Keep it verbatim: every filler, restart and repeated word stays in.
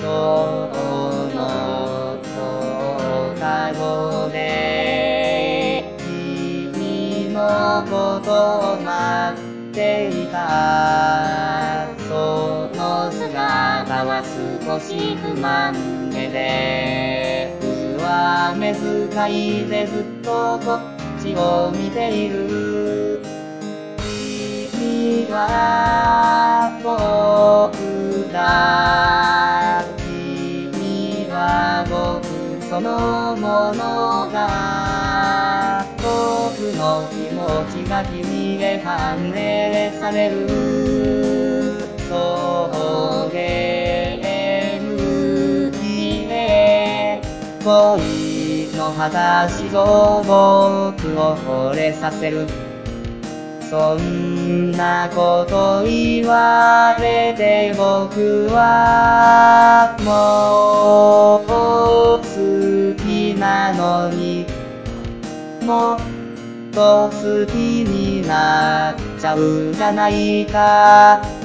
の放課後で君のことを待っていた。その姿は少し不満げで、上目遣いでずっとこっちを見ている。君は僕だ。君は僕そのものだ。僕の気持ちが君で反映される。そうゲーム機で恋の果たしを僕を惚れさせる。そんなこと言われて僕はもう好きなのに、もっと好きになっちゃうじゃないか。